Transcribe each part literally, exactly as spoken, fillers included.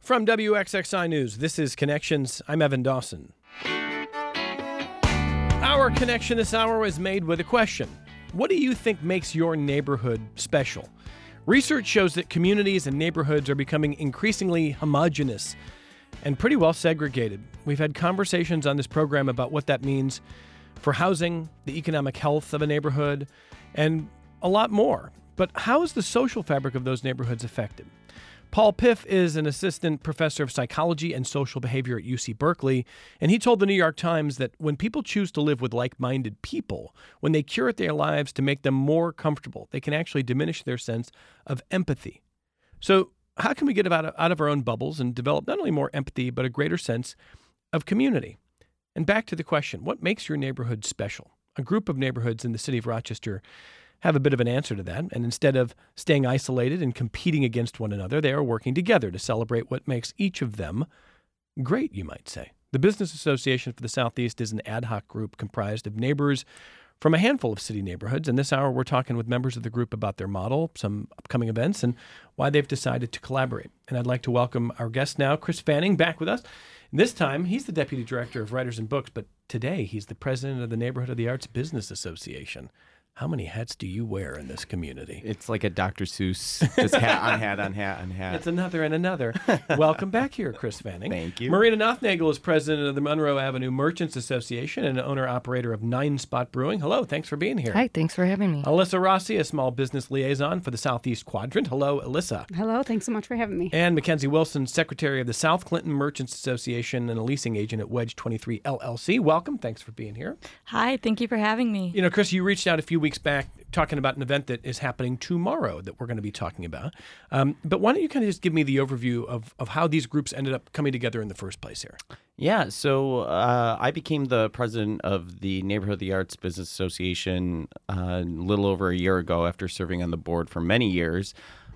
From W X X I News, this is Connections. I'm Evan Dawson. Our connection this hour is made with a question. What do you think makes your neighborhood special? Research shows that communities and neighborhoods are becoming increasingly homogenous and pretty well segregated. We've had conversations on this program about what that means for housing, the economic health of a neighborhood, and a lot more. But how is the social fabric of those neighborhoods affected? Paul Piff is an assistant professor of psychology and social behavior at U C Berkeley, and he told the New York Times that when people choose to live with like-minded people, when they curate their lives to make them more comfortable, they can actually diminish their sense of empathy. So how can we get out of, out of our own bubbles and develop not only more empathy, but a greater sense of community? And back to the question, what makes your neighborhood special? A group of neighborhoods in the city of Rochester have a bit of an answer to that. And instead of staying isolated and competing against one another, they are working together to celebrate what makes each of them great, you might say. The Business Association for the Southeast is an ad hoc group comprised of neighbors from a handful of city neighborhoods. And this hour, we're talking with members of the group about their model, some upcoming events, and why they've decided to collaborate. And I'd like to welcome our guest now, Chris Fanning, back with us. This time, he's the Deputy Director of Writers and Books, but today he's the President of the Neighborhood of the Arts Business Association. How many hats do you wear in this community? It's like a Doctor Seuss, just hat on hat on hat on hat. It's another and another. Welcome back here, Chris Fanning. Thank you. Marina Nothnagel is president of the Monroe Avenue Merchants Association and owner-operator of Nine Spot Brewing. Hello, thanks for being here. Hi, thanks for having me. Alyssa Rossi, a small business liaison for the Southeast Quadrant. Hello, Alyssa. Hello, thanks so much for having me. And Mackenzie Wilson, secretary of the South Clinton Merchants Association and a leasing agent at Wedge twenty-three L L C. Welcome. Thanks for being here. Hi, thank you for having me. You know, Chris, you reached out a few weeks back talking about an event that is happening tomorrow that we're going to be talking about. Um, but why don't you kind of just give me the overview of, of how these groups ended up coming together in the first place here? Yeah, so uh, I became the president of the Neighborhood of the Arts Business Association uh, a little over a year ago after serving on the board for many years.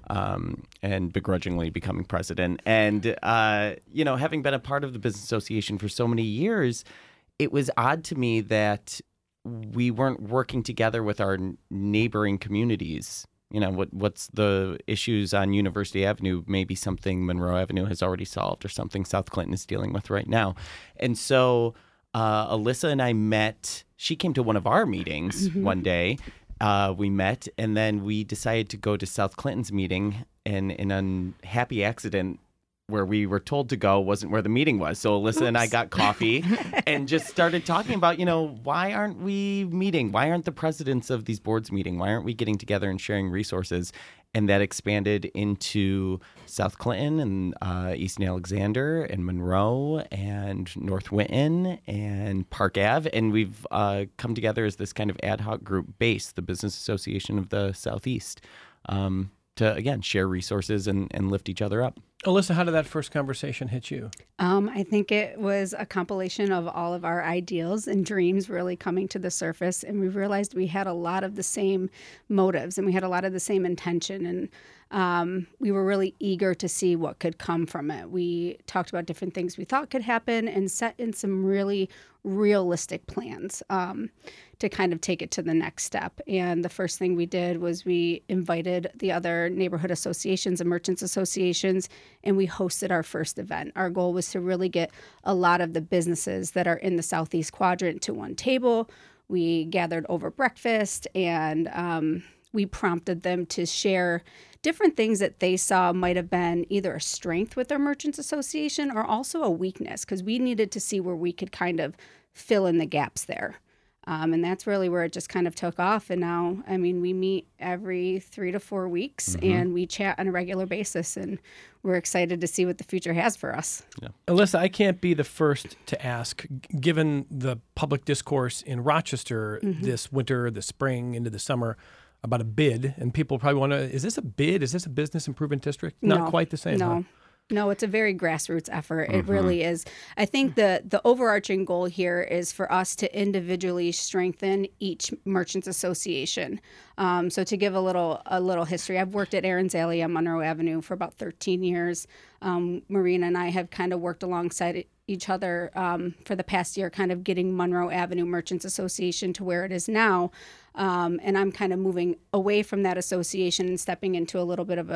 Um, and begrudgingly becoming president. And, uh, you know, having been a part of the Business Association for so many years, it was odd to me that we weren't working together with our neighboring communities. You know, what what's the issues on University Avenue, maybe something Monroe Avenue has already solved or something South Clinton is dealing with right now. And so uh, Alyssa and I met, she came to one of our meetings Mm-hmm. one day. Uh, we met, and then we decided to go to South Clinton's meeting, and in an unhappy accident, where we were told to go wasn't where the meeting was. So Alyssa Oops. and I got coffee and just started talking about, you know, why aren't we meeting? Why aren't the presidents of these boards meeting? Why aren't we getting together and sharing resources? And that expanded into South Clinton and uh, Easton Alexander and Monroe and North Winton and Park Ave. And we've uh, come together as this kind of ad hoc group base, the Business Association of the Southeast, um, to, again, share resources and, and lift each other up. Alyssa, how did that first conversation hit you? Um, I think it was a compilation of all of our ideals and dreams really coming to the surface. And we realized we had a lot of the same motives and we had a lot of the same intention. And um, we were really eager to see what could come from it. We talked about different things we thought could happen and set in some really realistic plans um, to kind of take it to the next step. And the first thing we did was we invited the other neighborhood associations and merchants associations, and we hosted our first event. Our goal was to really get a lot of the businesses that are in the Southeast Quadrant to one table. We gathered over breakfast, and um, we prompted them to share different things that they saw might have been either a strength with their merchants association or also a weakness, because we needed to see where we could kind of fill in the gaps there. Um, and that's really where it just kind of took off. And now, I mean, we meet every three to four weeks mm-hmm. and we chat on a regular basis. And we're excited to see what the future has for us. Yeah. Alyssa, I can't be the first to ask, given the public discourse in Rochester mm-hmm. this winter, the spring, into the summer, about a bid. And people probably want to, is this a bid? Is this a business improvement district? Not no, quite the same. No. Huh? No, it's a very grassroots effort. Mm-hmm. It really is. I think the the overarching goal here is for us to individually strengthen each merchants association. Um, so to give a little a little history, I've worked at Aaron's Alley on Monroe Avenue for about thirteen years. Um, Marina and I have kind of worked alongside each other um, for the past year, kind of getting Monroe Avenue Merchants Association to where it is now. Um, and I'm kind of moving away from that association and stepping into a little bit of a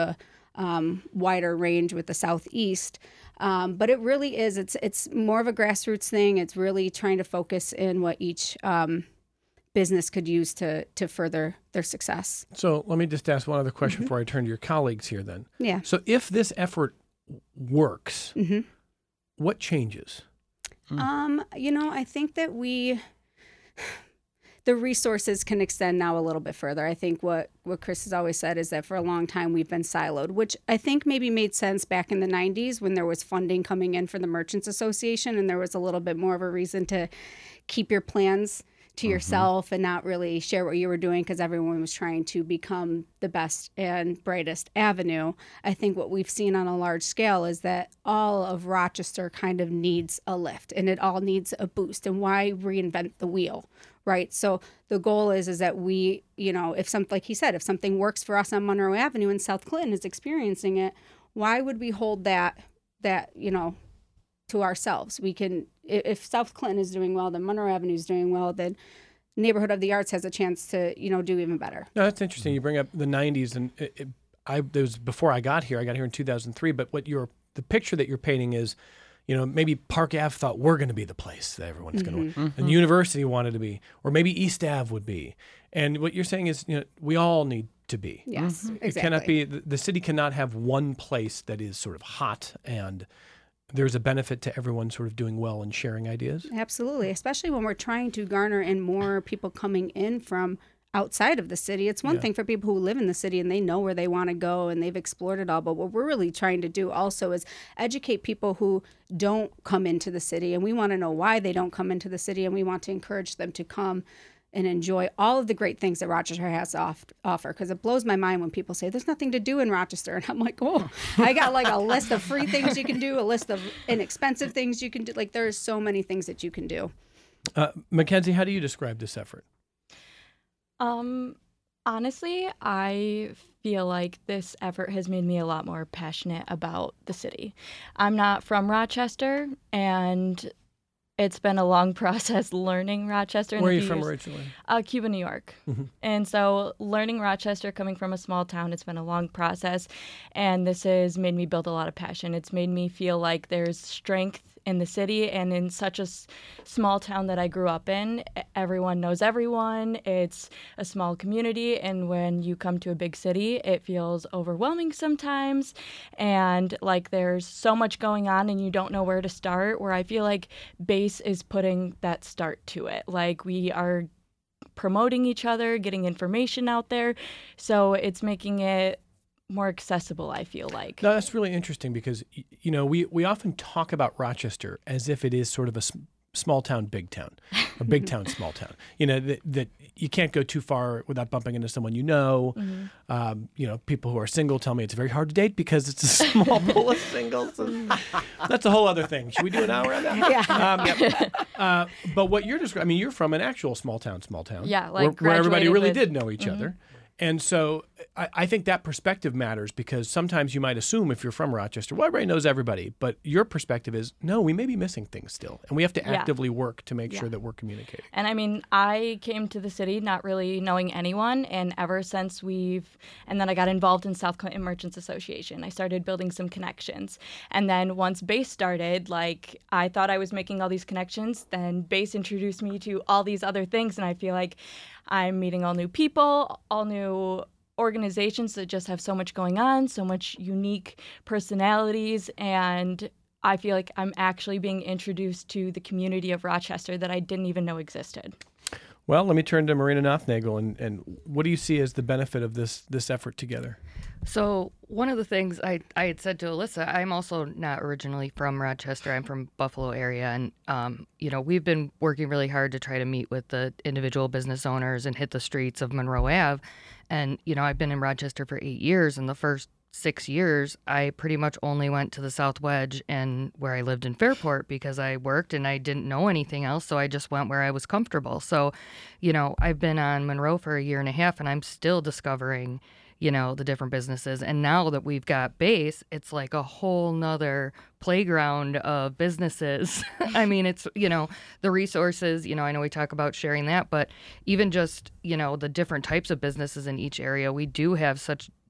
um, wider range with the Southeast. Um, but it really is, it's it's more of a grassroots thing. It's really trying to focus in what each um, business could use to to further their success. So let me just ask one other question mm-hmm. before I turn to your colleagues here then. Yeah. So if this effort works, mm-hmm. what changes? Mm. Um, you know, I think that we... the resources can extend now a little bit further. I think what, what Chris has always said is that for a long time we've been siloed, which I think maybe made sense back in the nineties when there was funding coming in for the Merchants Association and there was a little bit more of a reason to keep your plans to mm-hmm. yourself and not really share what you were doing because everyone was trying to become the best and brightest avenue. I think what we've seen on a large scale is that all of Rochester kind of needs a lift and it all needs a boost. And why reinvent the wheel? Right. So the goal is is that we, you know, if something, like he said, if something works for us on Monroe Avenue and South Clinton is experiencing it, why would we hold that, that, you know, to ourselves? We can, if South Clinton is doing well, then Monroe Avenue is doing well, then Neighborhood of the Arts has a chance to, you know, do even better. No, that's interesting. You bring up the nineties and it, it, I, it was before I got here. I got here in two thousand three, but what you're, the picture that you're painting is, you know, maybe Park Ave thought we're going to be the place that everyone's mm-hmm. going to want. Mm-hmm. And University wanted to be, or maybe East Ave would be. And what you're saying is, you know, we all need to be. Yes, mm-hmm. exactly. It cannot be, the, the city cannot have one place that is sort of hot and there's a benefit to everyone sort of doing well and sharing ideas. Absolutely, especially when we're trying to garner in more people coming in from outside of the city. It's one yeah. thing for people who live in the city and they know where they want to go and they've explored it all. But what we're really trying to do also is educate people who don't come into the city. And we want to know why they don't come into the city. And we want to encourage them to come and enjoy all of the great things that Rochester has to off- offer. Because it blows my mind when people say, there's nothing to do in Rochester. And I'm like, oh, I got like a list of free things you can do, a list of inexpensive things you can do. Like there's so many things that you can do. Uh, Mackenzie, how do you describe this effort? Um, honestly, I feel like this effort has made me a lot more passionate about the city. I'm not from Rochester, and it's been a long process learning Rochester. Where are you from originally? Uh, Cuba, New York. Mm-hmm. And so learning Rochester, coming from a small town, it's been a long process. And this has made me build a lot of passion. It's made me feel like there's strength in the city and in such a s- small town that I grew up in. Everyone knows everyone. It's a small community. And when you come to a big city, it feels overwhelming sometimes. And like there's so much going on and you don't know where to start, where I feel like Base is putting that start to it. Like we are promoting each other, getting information out there. So it's making it more accessible, I feel like. No, that's really interesting because, you know, we, we often talk about Rochester as if it is sort of a sm- small town, big town, or big town, small town. You know, that, that you can't go too far without bumping into someone you know. Mm-hmm. Um, you know, people who are single tell me it's very hard to date because it's a small pool of singles. That's a whole other thing. Should we do an hour on that? Yeah. Um, yep. uh, but what you're describing, I mean, you're from an actual small town, small town. Yeah, like where, where everybody really with... did know each mm-hmm. other. And so I, I think that perspective matters because sometimes you might assume if you're from Rochester, well, everybody knows everybody. But your perspective is, no, we may be missing things still. And we have to yeah. actively work to make yeah. sure that we're communicating. And I mean, I came to the city not really knowing anyone. And ever since we've, and then I got involved in South Clinton Merchants Association. I started building some connections. And then once Base started, like I thought I was making all these connections. Then Base introduced me to all these other things. And I feel like I'm meeting all new people, all new organizations that just have so much going on, so much unique personalities, and I feel like I'm actually being introduced to the community of Rochester that I didn't even know existed. Well, let me turn to Marina Nothnagel, and, and what do you see as the benefit of this this effort together? So one of the things I, I had said to Alyssa, I'm also not originally from Rochester. I'm from Buffalo area. And, um, you know, we've been working really hard to try to meet with the individual business owners and hit the streets of Monroe Ave. And, you know, I've been in Rochester for eight years. And the first six years, I pretty much only went to the South Wedge and where I lived in Fairport because I worked and I didn't know anything else. So I just went where I was comfortable. So, you know, I've been on Monroe for a year and a half and I'm still discovering, you know, the different businesses. And now that we've got Base, it's like a whole nother playground of businesses. I mean, it's, you know, the resources, you know, I know we talk about sharing that, but even just, you know, the different types of businesses in each area, we do have such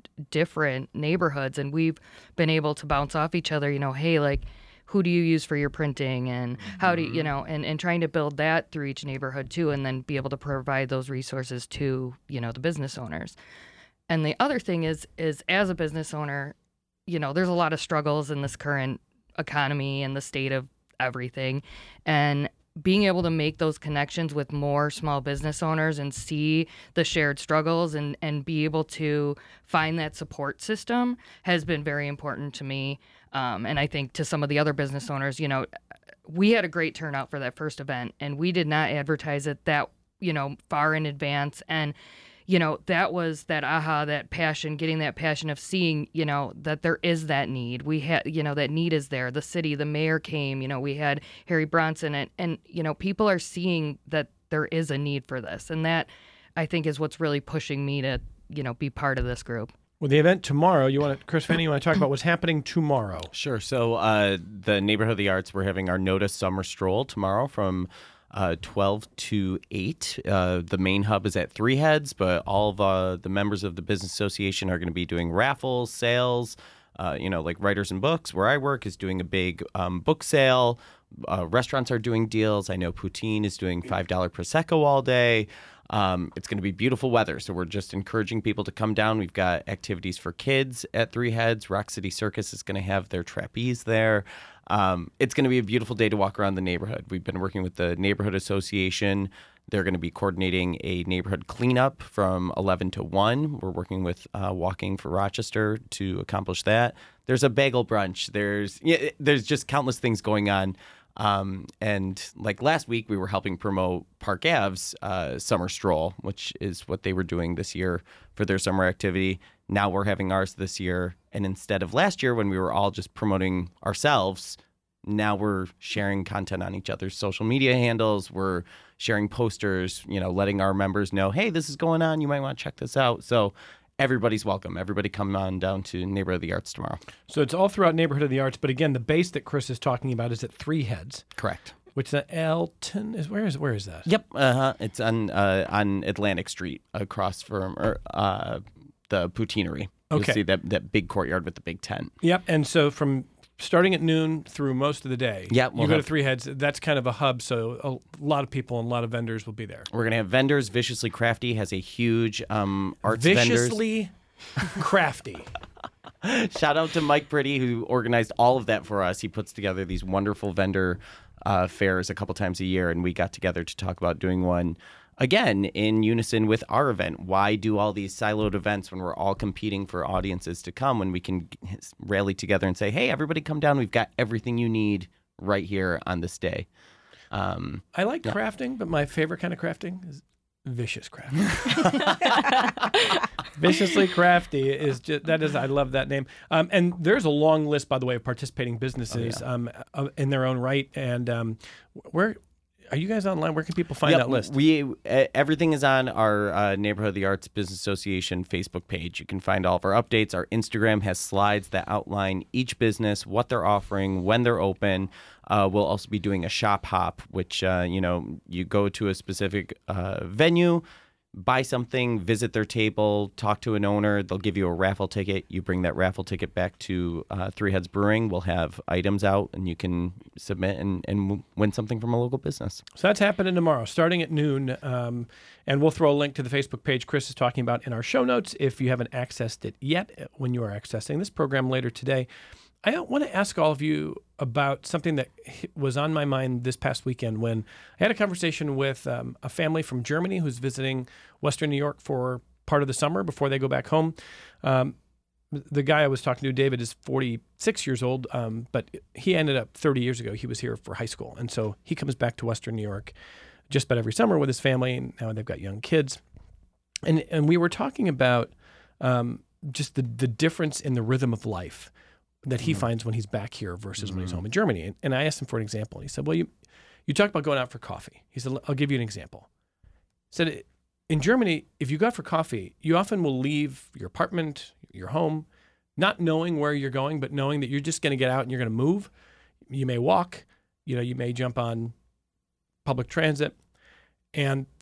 different neighborhoods, and we've been able to bounce off each other, you know, hey, like, who do you use for your printing, and how do you, you know, and, and trying to build that through each neighborhood too, and then be able to provide those resources to, you know, the business owners. And the other thing is, is as a business owner, you know, there's a lot of struggles in this current economy and the state of everything. And being able to make those connections with more small business owners and see the shared struggles and, and be able to find that support system has been very important to me. Um, and I think to some of the other business owners, you know, we had a great turnout for that first event, and we did not advertise it that, you know, far in advance. And, you know, that was that aha, that passion, getting that passion of seeing, you know, that there is that need. We had, you know, that need is there. The city, the mayor came, you know, we had Harry Bronson, and, and, you know, people are seeing that there is a need for this. And that, I think, is what's really pushing me to, you know, be part of this group. Well, the event tomorrow, you want to, Chris Fanny, you want to talk about what's happening tomorrow? Sure. So uh, the Neighborhood of the Arts, we're having our Notice Summer Stroll tomorrow from uh, twelve to eight. Uh, the main hub is at Three Heads, but all of uh, the members of the Business Association are going to be doing raffles, sales. Uh, you know, like Writers and Books, where I work, is doing a big um, book sale. Uh, restaurants are doing deals. I know Poutine is doing five dollars Prosecco all day. Um, it's going to be beautiful weather, so we're just encouraging people to come down. We've got activities for kids at Three Heads. Rock City Circus is going to have their trapeze there. Um, it's going to be a beautiful day to walk around the neighborhood. We've been working with the Neighborhood Association. They're going to be coordinating a neighborhood cleanup from eleven to one. We're working with uh, Walking for Rochester to accomplish that. There's a bagel brunch. There's yeah, there's just countless things going on. Um, and like last week, we were helping promote Park Ave's uh, summer stroll, which is what they were doing this year for their summer activity. Now we're having ours this year. And instead of last year when we were all just promoting ourselves, now we're sharing content on each other's social media handles. We're sharing posters, you know, letting our members know, hey, this is going on. You might want to check this out. So everybody's welcome. Everybody come on down to Neighborhood of the Arts tomorrow. So it's all throughout Neighborhood of the Arts, but again, the base that Chris is talking about is at Three Heads. Correct. Which the Elton is where is where is that? Yep. Uh-huh. It's on uh, on Atlantic Street across from or, uh, the Poutineery. You'll Okay. see that, that big courtyard with the big tent. Yep. And so from starting at noon through most of the day, Yep, we'll you go have- to Three Heads. That's kind of a hub, so a lot of people and a lot of vendors will be there. We're going to have vendors. Viciously Crafty has a huge um, arts vendors. Viciously crafty. Shout out to Mike Pretty, who organized all of that for us. He puts together these wonderful vendor uh, fairs a couple times a year, and we got together to talk about doing one again in unison with our event. Why do all these siloed events when we're all competing for audiences to come, when we can rally together and say, hey, everybody come down. We've got everything you need right here on this day. Um, I like crafting, but my favorite kind of crafting is vicious crafting. Viciously Crafty is just, that is, I love that name. Um, and there's a long list, by the way, of participating businesses Oh, yeah. um, uh, in their own right. And um, where are you guys online? Where can people find Yep, that list? We uh, everything is on our uh, Neighborhood of the Arts Business Association Facebook page. You can find all of our updates. Our Instagram has slides that outline each business, what they're offering, when they're open. Uh, we'll also be doing a shop hop, which uh, you know you go to a specific uh, venue, buy something, visit their table, talk to an owner. They'll give you a raffle ticket. You bring that raffle ticket back to uh, Three Heads Brewing. We'll have items out, and you can submit and, and win something from a local business. So that's happening tomorrow, starting at noon. Um, and we'll throw a link to the Facebook page Chris is talking about in our show notes if you haven't accessed it yet when you are accessing this program later today. I want to ask all of you about something that was on my mind this past weekend when I had a conversation with um, a family from Germany who's visiting Western New York for part of the summer before they go back home. Um, the guy I was talking to, David, is forty-six years old, um, but he ended up thirty years ago. He was here for high school. And so he comes back to Western New York just about every summer with his family. And now they've got young kids. And and we were talking about um, just the, the difference in the rhythm of life that he mm-hmm. finds when he's back here versus mm-hmm. when he's home in Germany. And, and I asked him for an example. He said, well, you you talk about going out for coffee. He said, I'll give you an example. He said, in Germany, if you go out for coffee, you often will leave your apartment, your home, not knowing where you're going, but knowing that you're just going to get out and you're going to move. You may walk, you know, you may jump on public transit. And there's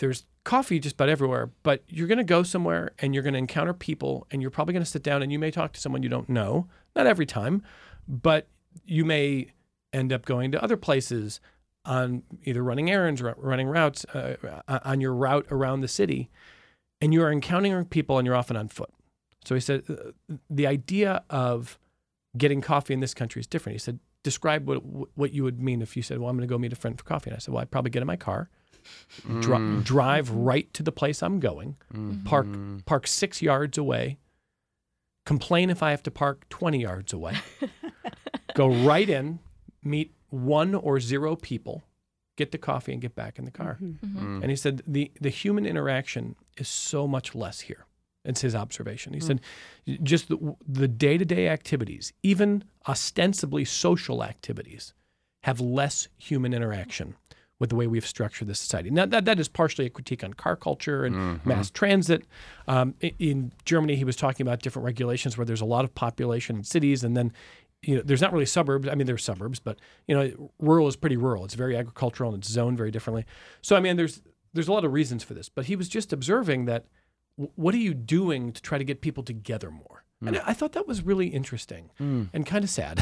coffee just about everywhere, but you're going to go somewhere and you're going to encounter people and you're probably going to sit down and you may talk to someone you don't know. Not every time, but you may end up going to other places on either running errands, or running routes, uh, on your route around the city, and you are encountering people and you're often on foot. So he said, uh, the idea of getting coffee in this country is different. He said, describe what what you would mean if you said, well, I'm going to go meet a friend for coffee. And I said, well, I'd probably get in my car, Mm. dri- drive right to the place I'm going, Mm. park park six yards away, complain if I have to park twenty yards away, go right in, meet one or zero people, get the coffee and get back in the car. Mm-hmm. And he said the, the human interaction is so much less here. It's his observation. He said just the, the day-to-day activities, even ostensibly social activities, have less human interaction with the way we've structured this society. Now, that, that is partially a critique on car culture and Mm-hmm. mass transit. Um, in, in Germany, he was talking about different regulations where there's a lot of population in cities, and then you know, there's not really suburbs. I mean, there's suburbs, but you know, rural is pretty rural. It's very agricultural and it's zoned very differently. So, I mean, there's there's a lot of reasons for this. But he was just observing that. W- what are you doing to try to get people together more? Mm. And I, I thought that was really interesting Mm. and kind of sad.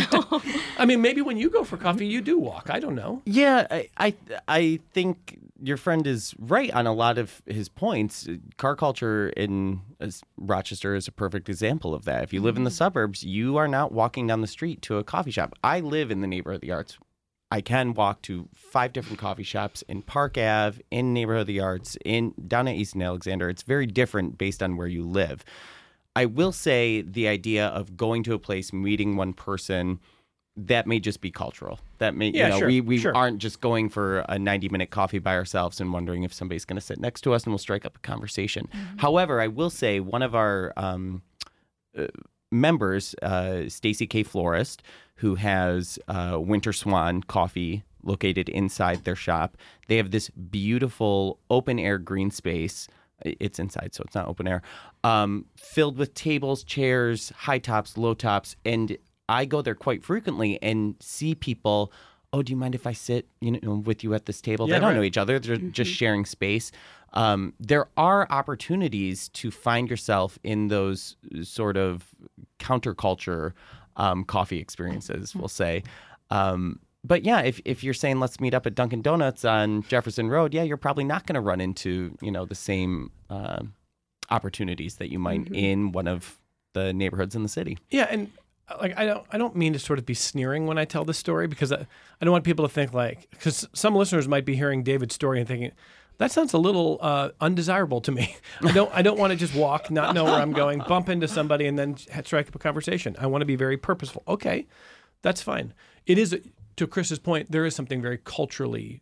I mean, maybe when you go for coffee, you do walk. I don't know. Yeah, I, I I think your friend is right on a lot of his points. Car culture in as Rochester is a perfect example of that. If you live in the suburbs, you are not walking down the street to a coffee shop. I live in the neighborhood of the arts. I can walk to five different coffee shops in Park Avenue, in neighborhood of the arts, in down at East and Alexander. It's very different based on where you live. I will say the idea of going to a place, meeting one person, that may just be cultural. That may, Yeah, you know, sure, we, we sure. aren't just going for a ninety minute coffee by ourselves and wondering if somebody's going to sit next to us and we'll strike up a conversation. However, I will say one of our um, uh, members, uh, Stacy K. Florist, who has uh, Winter Swan Coffee located inside their shop, they have this beautiful open air green space. It's inside, so it's not open air, um, filled with tables, chairs, high tops, low tops. And I go there quite frequently and see people, oh, do you mind if I sit you know, with you at this table? Yeah, they don't right. know each other. They're just sharing space. Um, there are opportunities to find yourself in those sort of counterculture um, coffee experiences, we'll say. Um, But yeah, if, if you're saying let's meet up at Dunkin' Donuts on Jefferson Road, yeah, you're probably not going to run into, you know, the same uh, opportunities that you might in one of the neighborhoods in the city. Yeah, and uh, like I don't I don't mean to sort of be sneering when I tell this story because I, I don't want people to think like because some listeners might be hearing David's story and thinking that sounds a little uh, undesirable to me. I don't I don't want to just walk, not know where I'm going, bump into somebody, and then strike up a conversation. I want to be very purposeful. Okay, that's fine. It is. To Chris's point, there is something very culturally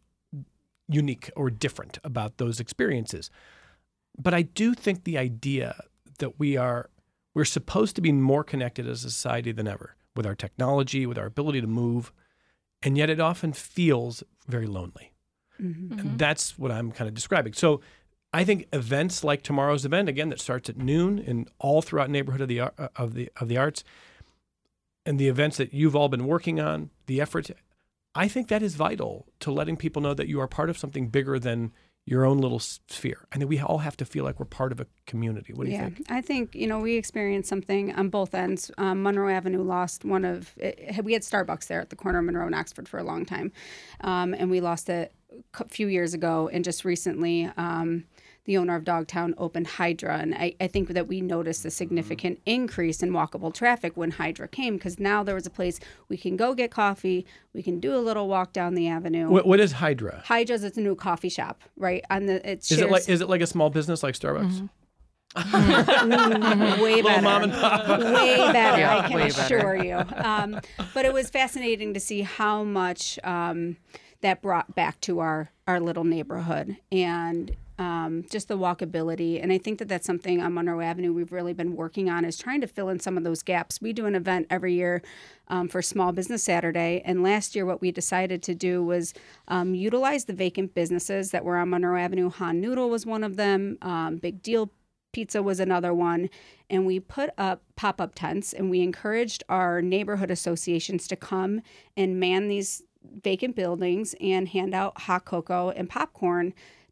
unique or different about those experiences. But I do think the idea that we are we're supposed to be more connected as a society than ever with our technology, with our ability to move, and yet it often feels very lonely. Mm-hmm. And that's what I'm kind of describing. So I think events like tomorrow's event, again, that starts at noon and all throughout neighborhood of the uh, of the of the arts, and the events that you've all been working on, the efforts, I think that is vital to letting people know that you are part of something bigger than your own little sphere. I think we all have to feel like we're part of a community. What do you yeah, think? I think, you know, we experienced something on both ends. Um, Monroe Avenue lost one of, it, we had Starbucks there at the corner of Monroe and Oxford for a long time. Um, and we lost it a few years ago. And just recently, um, the owner of Dogtown opened Hydra. And I, I think that we noticed a significant increase in walkable traffic when Hydra came, because now there was a place we can go get coffee. We can do a little walk down the avenue. What, what is Hydra? Hydra's it's a new coffee shop, right? On the it Is shares, it like is it like a small business like Starbucks? Mm, way better. mom and pop. Way better, Yeah, I can way better. assure you. Um, but it was fascinating to see how much um, that brought back to our, our little neighborhood and um, just the walkability. And I think that that's something on Monroe Avenue we've really been working on, is trying to fill in some of those gaps. We do an event every year um, for Small Business Saturday. And last year what we decided to do was um, utilize the vacant businesses that were on Monroe Avenue. Han Noodle was one of them. Um, Big Deal Pizza was another one. And we put up pop-up tents, and we encouraged our neighborhood associations to come and man these vacant buildings and hand out hot cocoa and popcorn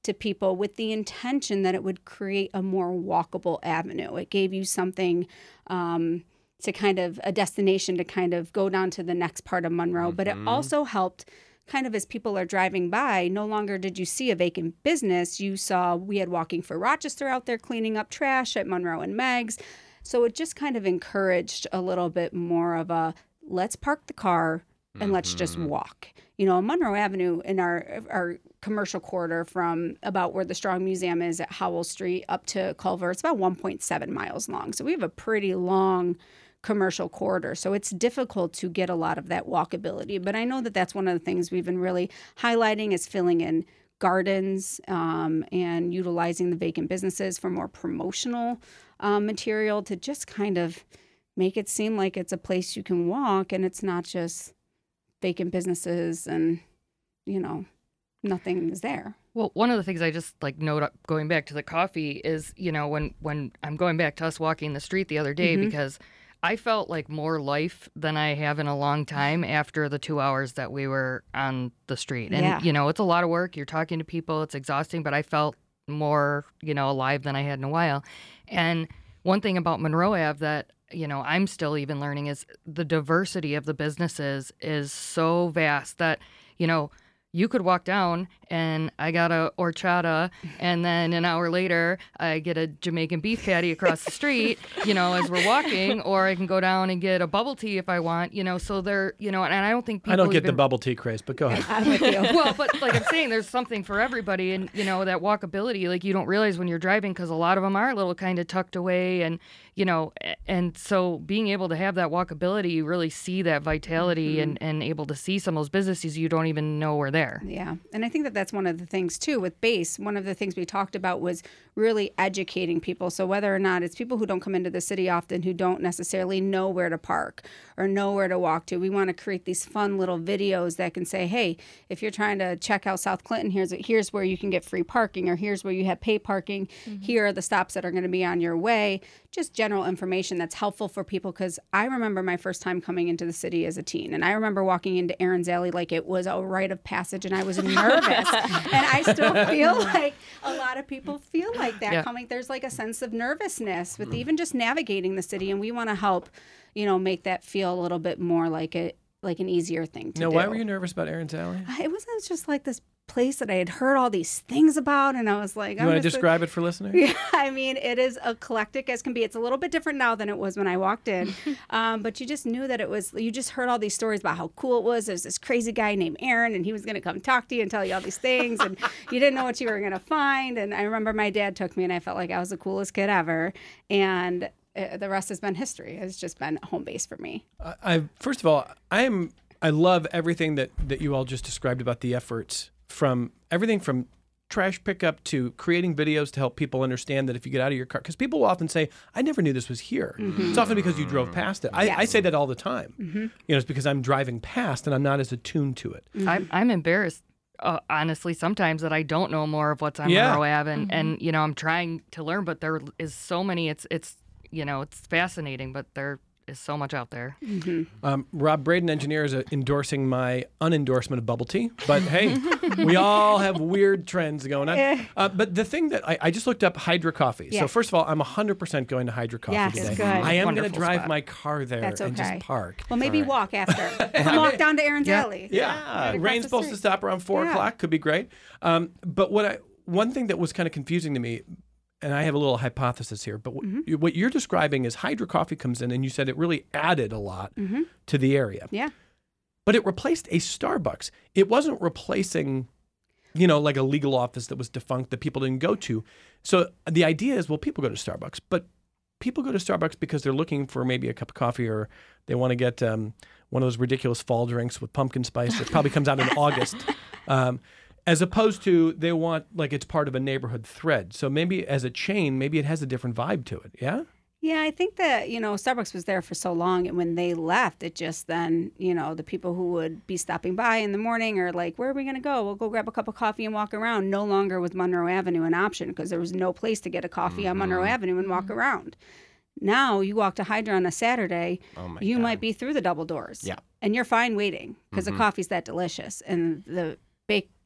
to people with the intention that it would create a more walkable avenue. It gave you something um, to kind of a destination to kind of go down to the next part of Monroe, mm-hmm. but it also helped kind of as people are driving by, no longer did you see a vacant business. You saw we had Walking for Rochester out there cleaning up trash at Monroe and Meg's. So it just kind of encouraged a little bit more of a let's park the car and mm-hmm. let's just walk. You know, Monroe Avenue in our our commercial corridor from about where the Strong Museum is at Howell Street up to Culver, it's about one point seven miles long. So we have a pretty long commercial corridor. So it's difficult to get a lot of that walkability. But I know that that's one of the things we've been really highlighting is filling in gardens um, and utilizing the vacant businesses for more promotional um, material to just kind of make it seem like it's a place you can walk and it's not just vacant businesses and, you know, nothing is there. Well, one of the things I just like note going back to the coffee is, you know, when, when I'm going back to us walking the street the other day, mm-hmm. because I felt like more life than I have in a long time after the two hours that we were on the street. And, yeah. you know, it's a lot of work. You're talking to people. It's exhausting, but I felt more, you know, alive than I had in a while. And one thing about Monroe Ave that, you know, I'm still even learning is the diversity of the businesses is so vast that, you know, you could walk down and I got a horchata and then an hour later I get a Jamaican beef patty across the street, you know, as we're walking, or I can go down and get a bubble tea if I want, you know, so they're, you know, and I don't think people I don't get even... the bubble tea craze, but go ahead. I'm with you. Well, but like I'm saying, there's something for everybody, and, you know, that walkability, like you don't realize when you're driving because a lot of them are a little kind of tucked away and, you know, and so being able to have that walkability, you really see that vitality mm-hmm. and, and able to see some of those businesses you don't even know were there. Yeah. And I think that that's one of the things, too, with BASE. One of the things we talked about was really educating people. So whether or not it's people who don't come into the city often who don't necessarily know where to park or know where to walk to, we want to create these fun little videos that can say, hey, if you're trying to check out South Clinton, here's here's where you can get free parking, or here's where you have pay parking. Mm-hmm. Here are the stops that are going to be on your way. Just general information that's helpful for people, because I remember my first time coming into the city as a teen, and I remember walking into Aaron's Alley like it was a rite of passage, and I was nervous. And I still feel like a lot of people feel like that yeah. coming. There's like a sense of nervousness with even just navigating the city, and we want to help, you know, make that feel a little bit more like a like an easier thing to now, do. Why were you nervous about Aaron's Alley? It wasn't just like this place that I had heard all these things about, and I was like, you I'm want to just describe a, it for listeners? Yeah, I mean, it is eclectic as can be. It's a little bit different now than it was when I walked in, um, but you just knew that it was, you just heard all these stories about how cool it was. There's this crazy guy named Aaron, and he was going to come talk to you and tell you all these things, and you didn't know what you were going to find. And I remember my dad took me, and I felt like I was the coolest kid ever, and uh, the rest has been history. It's just been home base for me. I, I first of all, I am I love everything that that you all just described about the efforts, from everything from trash pickup to creating videos to help people understand that if you get out of your car, because people will often say, I never knew this was here. Mm-hmm. It's often because you drove past it. I, yeah. I say that all the time. Mm-hmm. You know, it's because I'm driving past and I'm not as attuned to it. Mm-hmm. I'm, I'm embarrassed, uh, honestly, sometimes that I don't know more of what's on Yeah. Monroe Ave, and, Mm-hmm. and, you know, I'm trying to learn, but there is so many, it's, it's you know, it's fascinating, but there is so much out there. Mm-hmm. Um, Rob Braden, engineer, is uh, endorsing my unendorsement of bubble tea. But hey, we all have weird trends going on. Uh, but the thing that I, I just looked up Hydra Coffee. Yeah. So first of all, I'm one hundred percent going to Hydra Coffee Yes, today. good. I am going to Wonderful drive spot. my car there That's and okay. just park. Well, maybe All right. walk after. Come walk down to Aaron's Yeah. Alley. Yeah, Right across rain's the supposed to street. stop around four Yeah. o'clock. Could be great. Um, but what I one thing that was kind of confusing to me, and I have a little hypothesis here, but what, Mm-hmm. you, what you're describing is Hydra Coffee comes in, and you said it really added a lot Mm-hmm. to the area. Yeah. But it replaced a Starbucks. It wasn't replacing, you know, like a legal office that was defunct that people didn't go to. So the idea is, well, people go to Starbucks, but people go to Starbucks because they're looking for maybe a cup of coffee, or they want to get um, one of those ridiculous fall drinks with pumpkin spice that probably comes out in August. Um, as opposed to they want, like, it's part of a neighborhood thread. So maybe as a chain, maybe it has a different vibe to it. Yeah? Yeah, I think that, you know, Starbucks was there for so long, and when they left, it just then, you know, the people who would be stopping by in the morning or like, where are we going to go? We'll go grab a cup of coffee and walk around. No longer was Monroe Avenue an option, because there was no place to get a coffee mm-hmm. on Monroe Avenue and walk around. Now you walk to Hydra on a Saturday, Oh my you God. might be through the double doors. Yeah. And you're fine waiting, because Mhm. the coffee's that delicious, and the baked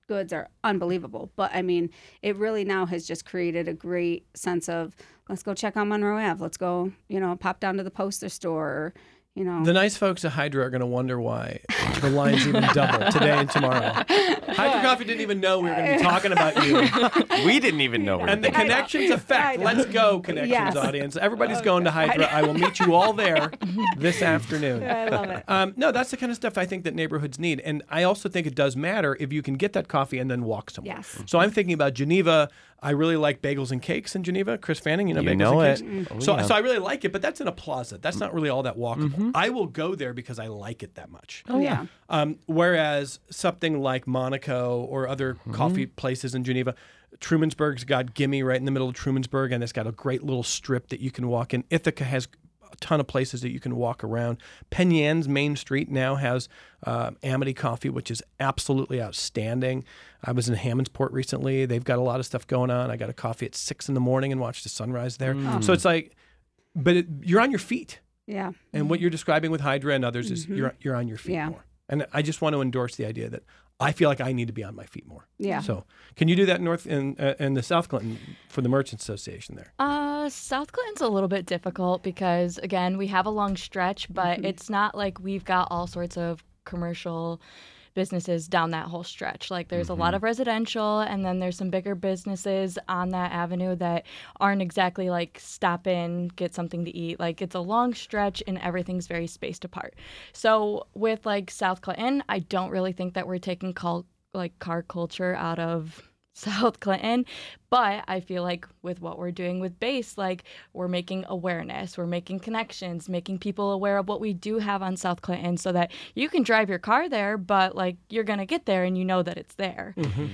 goods are unbelievable. But I mean, it really now has just created a great sense of, let's go check out Monroe Ave. Let's go, you know, pop down to the poster store. Or, you know, The nice folks at Hydra are going to wonder why the lines even double today and tomorrow. Hydra Coffee didn't even know we were going to be talking about you. We didn't even know. We were And the thinking. connections effect. Let's go, connections Yes. audience. Everybody's going to Hydra. I will meet you all there this afternoon. I love it. Um, no, that's the kind of stuff I think that neighborhoods need. And I also think it does matter if you can get that coffee and then walk somewhere. Yes. So I'm thinking about Geneva. I really like bagels and cakes in Geneva. Chris Fanning, you know You bagels know and it. cakes? Oh, so, yeah. so I really like it, but that's in a plaza. That's not really all that walkable. Mm-hmm. I will go there because I like it that much. Oh, yeah. Um, whereas something like Monaco or other Mm-hmm. coffee places in Geneva, Trumansburg's got Gimme right in the middle of Trumansburg, and it's got a great little strip that you can walk in. Ithaca has a ton of places that you can walk around. Penn Yan's Main Street now has uh, Amity Coffee, which is absolutely outstanding. I was in Hammondsport recently. They've got a lot of stuff going on. I got a coffee at six in the morning and watched the sunrise there. Mm. So it's like, but it, you're on your feet. Yeah. And what you're describing with Hydra and others is you're you're on your feet Yeah. more. And I just want to endorse the idea that I feel like I need to be on my feet more. Yeah. So can you do that in North in uh, in the South Clinton for the Merchants Association there? Uh, South Clinton's a little bit difficult because, again, we have a long stretch, but it's not like we've got all sorts of commercial businesses down that whole stretch. Like there's a lot of residential, and then there's some bigger businesses on that avenue that aren't exactly like stop in, get something to eat. Like it's a long stretch and everything's very spaced apart. So with like South Clinton, I don't really think that we're taking cul- like car culture out of South Clinton, but I feel like with what we're doing with Base, like we're making awareness, we're making connections, making people aware of what we do have on South Clinton so that you can drive your car there, but like you're going to get there and you know that it's there.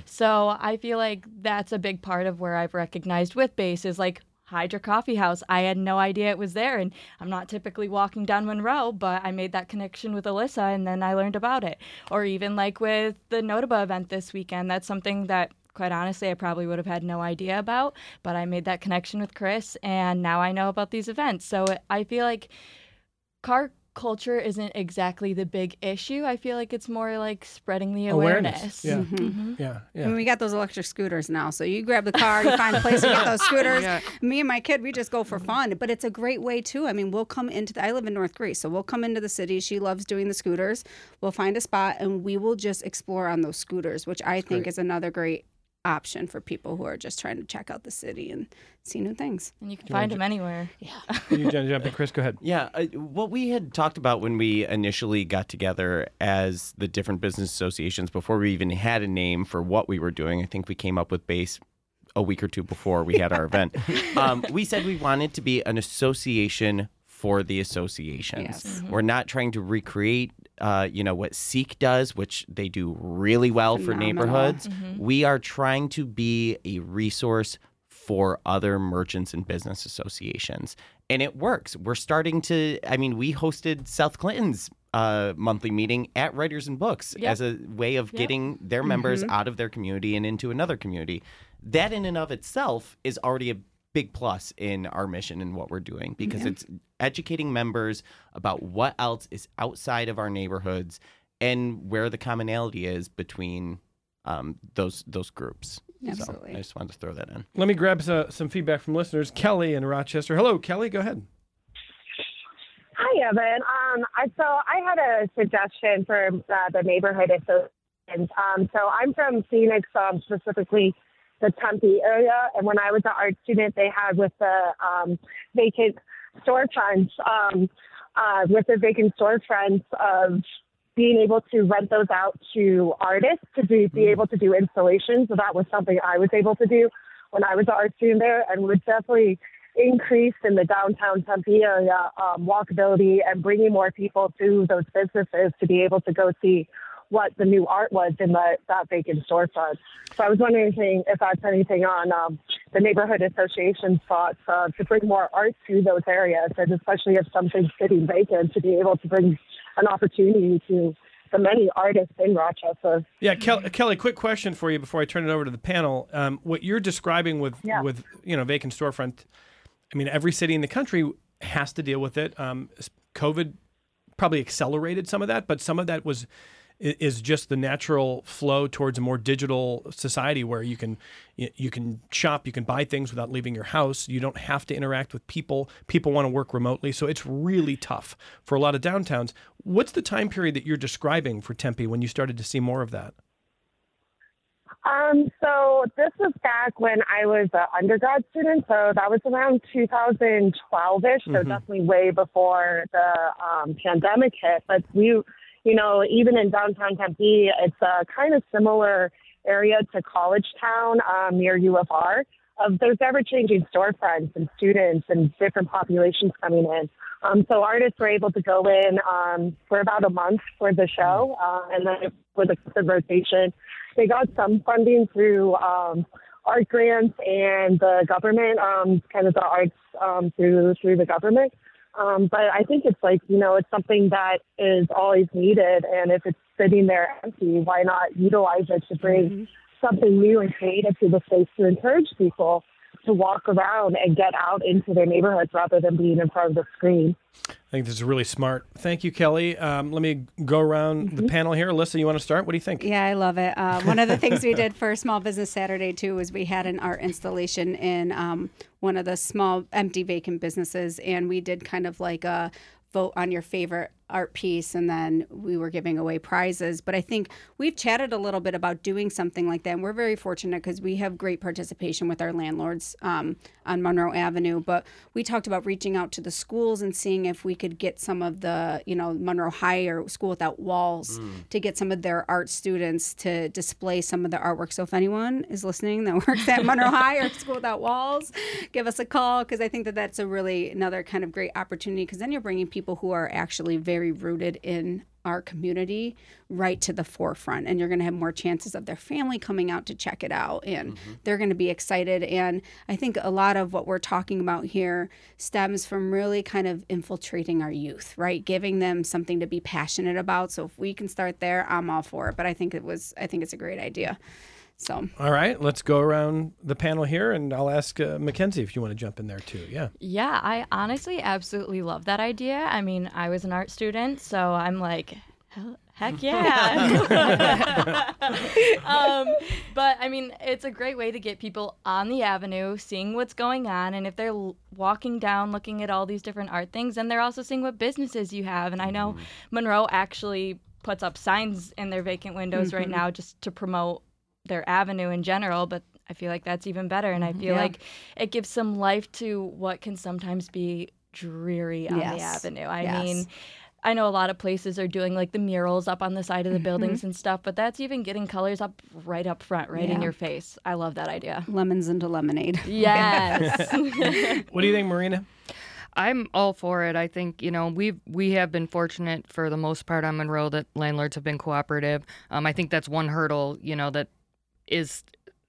So I feel like that's a big part of where I've recognized with Base is like Hydra Coffee House. I had no idea it was there, and I'm not typically walking down Monroe, but I made that connection with Alyssa and then I learned about it. Or even like with the Notaba event this weekend, that's something that quite honestly, I probably would have had no idea about, but I made that connection with Chris, and now I know about these events. So I feel like car culture isn't exactly the big issue. I feel like it's more like spreading the awareness. Yeah. Mm-hmm. Yeah. Yeah. And we got those electric scooters now. So you grab the car, you find a place to get those scooters. Yeah. Me and my kid, we just go for fun. But it's a great way, too. I mean, we'll come into the, I live in North Greece, so we'll come into the city. She loves doing the scooters. We'll find a spot, and we will just explore on those scooters, which I think great. is another great option for people who are just trying to check out the city and see new things. And you can find them anywhere. Can you jump jump in, Chris? Go ahead. Yeah, uh, what we had talked about when we initially got together as the different business associations before we even had a name for what we were doing, I think we came up with Base a week or two before we had our event. Um, we said we wanted to be an association for the associations. Yes. We're not trying to recreate, uh, you know, what Seek does, which they do really well for Phenomenal. neighborhoods. We are trying to be a resource for other merchants and business associations. And it works. We're starting to, I mean, we hosted South Clinton's uh, monthly meeting at Writers and Books Yep. as a way of Yep. getting their members out of their community and into another community. That in and of itself is already a big plus in our mission and what we're doing because Yeah. it's educating members about what else is outside of our neighborhoods and where the commonality is between um, those those groups. Absolutely. So I just wanted to throw that in. Let me grab uh, some feedback from listeners. Kelly in Rochester. Hello, Kelly. Go ahead. Hi, Evan. Um, I, so I had a suggestion for uh, the neighborhood associations. Um, so I'm from Phoenix, um, specifically the Tempe area. And when I was an art student, they had with the um, vacant storefronts, um, uh, with the vacant storefronts of being able to rent those out to artists to do, be able to do installations. So that was something I was able to do when I was an art student there, and would definitely increase in the downtown Tempe area um, walkability and bringing more people to those businesses to be able to go see what the new art was in the, that vacant storefront. So I was wondering if that's anything on um, the neighborhood association's thoughts uh, to bring more art to those areas, and especially if something's sitting vacant, to be able to bring an opportunity to the many artists in Rochester. Yeah, Kel- Kelly, quick question for you before I turn it over to the panel. Um, what you're describing with, Yeah. with you know, vacant storefront, I mean, every city in the country has to deal with it. Um, COVID probably accelerated some of that, but some of that was i- is just the natural flow towards a more digital society where you can you you can shop, you can buy things without leaving your house. You don't have to interact with people. People want to work remotely, so it's really tough for a lot of downtowns. What's the time period that you're describing for Tempe when you started to see more of that? Um, so this was back when I was an undergrad student, so that was around two thousand twelve-ish, so Mhm. definitely way before the um, pandemic hit. But we, you know, even in downtown Tempe, it's a kind of similar area to College Town um, near U of R. Of there's ever-changing storefronts and students and different populations coming in. Um, so artists were able to go in um, for about a month for the show, uh, and then for the, the rotation, they got some funding through um, art grants and the government, um, kind of the arts um, through through the government. Um, but I think it's like, you know, it's something that is always needed, and if it's sitting there empty, why not utilize it to bring mm-hmm. something new and creative to the space to encourage people to walk around and get out into their neighborhoods rather than being in front of the screen. I think this is really smart. Thank you, Kelly. Um, let me go around mm-hmm. the panel here. Alyssa, you want to start? What do you think? Yeah, I love it. Uh, one of the things we did for Small Business Saturday, too, was we had an art installation in um, one of the small, empty, vacant businesses, and we did kind of like a vote on your favorite art piece, and then we were giving away prizes. But I think we've chatted a little bit about doing something like that, and we're very fortunate because we have great participation with our landlords um, on Monroe Avenue. But we talked about reaching out to the schools and seeing if we could get some of the, you know, Monroe High or School Without Walls mm. to get some of their art students to display some of their artwork. So if anyone is listening that works at Monroe High or School Without Walls, give us a call, because I think that that's a really another kind of great opportunity, because then you're bringing people who are actually very rooted in our community right to the forefront, and you're going to have more chances of their family coming out to check it out, and mm-hmm. they're going to be excited. And I think a lot of what we're talking about here stems from really kind of infiltrating our youth, right? Giving them something to be passionate about. So if we can start there, I'm all for it. But I think it was I think it's a great idea. So, all right, let's go around the panel here, and I'll ask uh, Mackenzie if you want to jump in there too. Yeah. Yeah, I honestly absolutely love that idea. I mean, I was an art student, so I'm like, hell, heck yeah. um, but I mean, it's a great way to get people on the avenue, seeing what's going on, and if they're l- walking down, looking at all these different art things, and they're also seeing what businesses you have. And I know mm. Monroe actually puts up signs in their vacant windows mm-hmm. right now just to promote their avenue in general, but I feel like that's even better, and I feel yeah. like it gives some life to what can sometimes be dreary on yes. the avenue. I yes. mean, I know a lot of places are doing like the murals up on the side of the buildings mm-hmm. and stuff, but that's even getting colors up right up front, right yeah. in your face. I love that idea. Lemons into lemonade. Yes. What do you think, Marina? I'm all for it. I think, you know, we we have been fortunate for the most part on Monroe that landlords have been cooperative. Um, I think that's one hurdle, you know, that is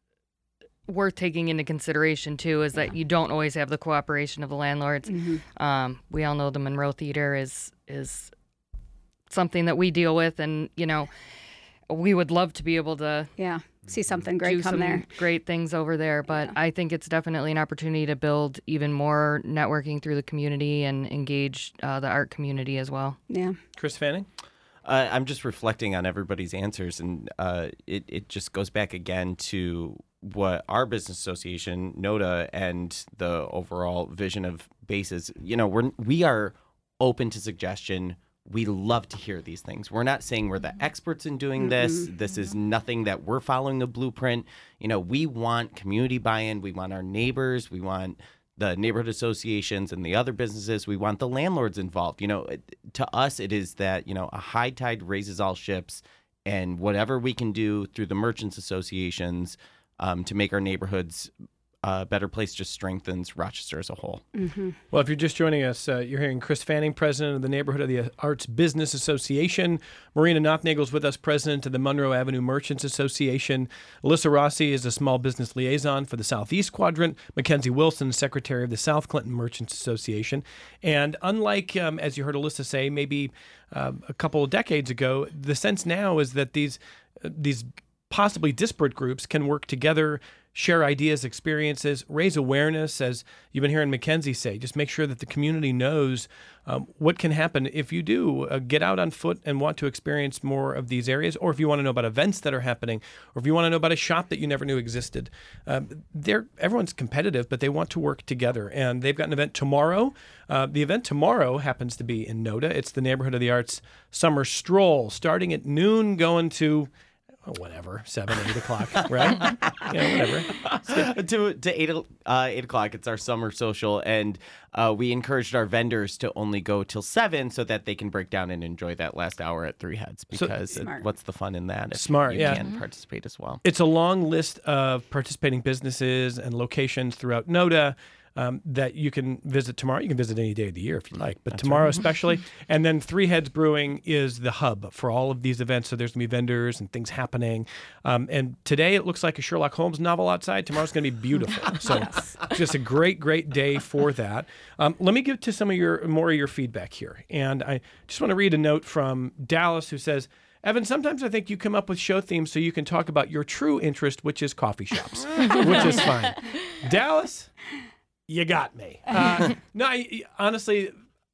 worth taking into consideration too, is that you don't always have the cooperation of the landlords. Mm-hmm. Um, we all know the Monroe Theater is is something that we deal with, and you know, we would love to be able to yeah see something great do come some there, great things over there. But yeah. I think it's definitely an opportunity to build even more networking through the community and engage uh, the art community as well. Yeah, Chris Fanning. Uh, I'm just reflecting on everybody's answers, and uh, it, it just goes back again to what our business association, NODA, and the overall vision of BASE is. You know, we're, we are open to suggestion. We love to hear these things. We're not saying we're the experts in doing this. Mm-hmm. This is nothing that we're following a blueprint. You know, we want community buy-in. We want our neighbors. We want the neighborhood associations and the other businesses. We want the landlords involved. You know, to us, it is that, you know, a high tide raises all ships, and whatever we can do through the merchants associations um, to make our neighborhoods a better place just strengthens Rochester as a whole. Mm-hmm. Well, if you're just joining us, uh, you're hearing Chris Fanning, president of the Neighborhood of the Arts Business Association. Marina Nothnagel is with us, president of the Monroe Avenue Merchants Association. Alyssa Rossi is a small business liaison for the Southeast Quadrant. Mackenzie Wilson, secretary of the South Clinton Merchants Association. And unlike, um, as you heard Alyssa say, maybe uh, a couple of decades ago, the sense now is that these uh, these possibly disparate groups can work together share ideas, experiences, raise awareness, as you've been hearing Mackenzie say. Just make sure that the community knows um, what can happen if you do uh, get out on foot and want to experience more of these areas, or if you want to know about events that are happening, or if you want to know about a shop that you never knew existed. Um, they're, everyone's competitive, but they want to work together. And they've got an event tomorrow. Uh, the event tomorrow happens to be in Noda. It's the Neighborhood of the Arts Summer Stroll, starting at noon, going to oh, whatever, seven, eight o'clock, right? Yeah, whatever. to to eight o- uh, eight o'clock. It's our summer social, and uh, we encouraged our vendors to only go till seven so that they can break down and enjoy that last hour at Three Heads. Because So, it, what's the fun in that? If Smart, you yeah. can participate as well. It's a long list of participating businesses and locations throughout Noda. Um, that you can visit tomorrow. You can visit any day of the year if you like, but That's tomorrow right. especially. And then Three Heads Brewing is the hub for all of these events. So there's going to be vendors and things happening. Um, and today it looks like a Sherlock Holmes novel outside. Tomorrow's going to be beautiful. So it's just a great, great day for that. Um, let me get to some of your more of your feedback here. And I just want to read a note from Dallas who says, Evan, sometimes I think you come up with show themes so you can talk about your true interest, which is coffee shops, which is fine. Dallas, you got me. Uh, no, I, honestly,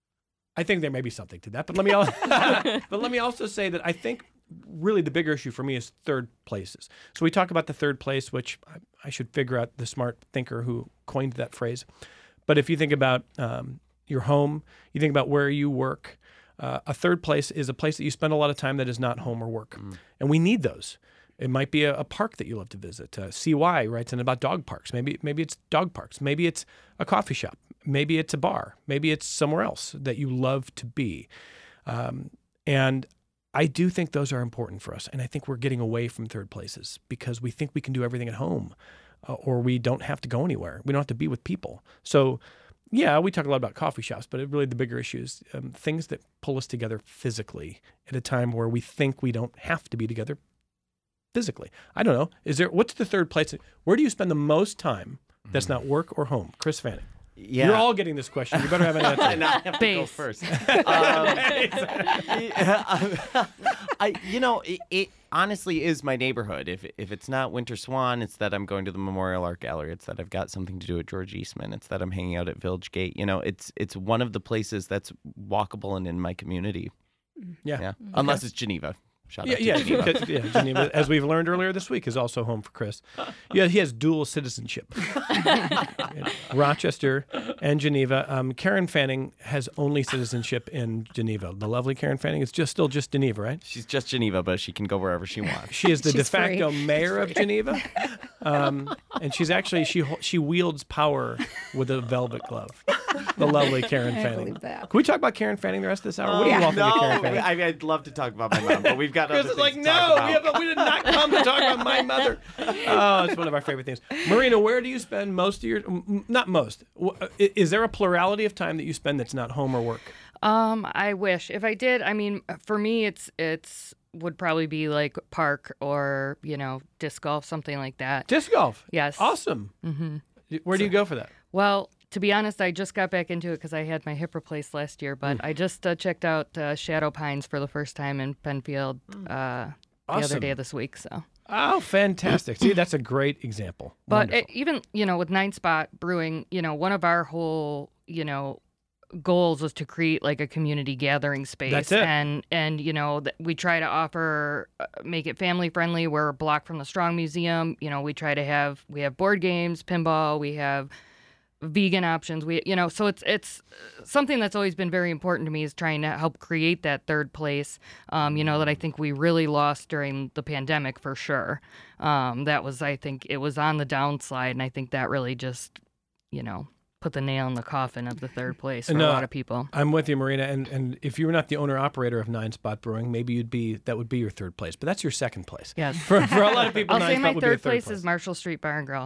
I think there may be something to that. But let me al- but let me also say that I think really the bigger issue for me is third places. So we talk about the third place, which I, I should figure out the smart thinker who coined that phrase. But if you think about um, your home, you think about where you work. Uh, a third place is a place that you spend a lot of time that is not home or work, mm. and we need those. It might be a, a park that you love to visit. Uh, C Y writes in about dog parks. Maybe maybe it's dog parks. Maybe it's a coffee shop. Maybe it's a bar. Maybe it's somewhere else that you love to be. Um, and I do think those are important for us. And I think we're getting away from third places because we think we can do everything at home, uh, or we don't have to go anywhere. We don't have to be with people. So, yeah, we talk a lot about coffee shops, but it really the bigger issue is um, things that pull us together physically at a time where we think we don't have to be together physically. I don't know. Is there? What's the third place? Where do you spend the most time that's not work or home? Chris Fanning. Yeah. You're all getting this question. You better have an answer. And I have to go Base. first. um, I, you know, it, it honestly is my neighborhood. If if it's not Winter Swan, it's that I'm going to the Memorial Art Gallery. It's that I've got something to do at George Eastman. It's that I'm hanging out at Village Gate. You know, it's it's one of the places that's walkable and in my community. Yeah. Yeah. Unless it's Geneva. Shout Yeah, out to yeah, Geneva. because- yeah, Geneva, as we've learned earlier this week, is also home for Chris. Yeah, he has dual citizenship. Rochester and Geneva. Um, Karen Fanning has only citizenship in Geneva. The lovely Karen Fanning is just still just Geneva, right? She's just Geneva, but she can go wherever she wants. She is the de She's free. facto mayor of Geneva, um, and she's actually she ho- she wields power with a velvet glove. The lovely Karen I Fanning. believe that. Can we talk about Karen Fanning the rest of this hour? What do you Yeah. all think of Karen No, Fanning? I mean, I'd love to talk about my mom, but we've got Chris other is things like, to no, talk we, about. have, we did not come to talk about my mother. Oh, it's one of our favorite things. Marina, where do you spend most of your, m- not most, w- i- is there a plurality of time that you spend that's not home or work? Um, I wish if I did. I mean, for me, it's it's would probably be like park or you know disc golf, something like that. Disc golf. Yes. Awesome. Mm-hmm. Where do you go for that? Well, to be honest, I just got back into it because I had my hip replaced last year. But I just uh, checked out uh, Shadow Pines for the first time in Penfield uh, the Awesome. other day of this week. So, Oh, fantastic. See, that's a great example. but Wonderful. it, even you know with Nine Spot Brewing, you know one of our whole you know goals was to create like a community gathering space. That's it. And and you know th- we try to offer uh, make it family friendly. We're a block from the Strong Museum. You know we try to have we have board games, pinball. We have vegan options. We, you know, so it's it's something that's always been very important to me is trying to help create that third place. Um, you know, that I think we really lost during the pandemic for sure. Um, that was, I think, it was on the downslide, and I think that really just, you know, put the nail in the coffin of the third place for No, a lot of people. I'm with you, Marina. And and if you were not the owner operator of Nine Spot Brewing, maybe you'd be that would be your third place. But that's your second place. Yes. For, for a lot of people, I'll Nine say Spot my would be a third third place, place is Marshall Street Bar and Grill.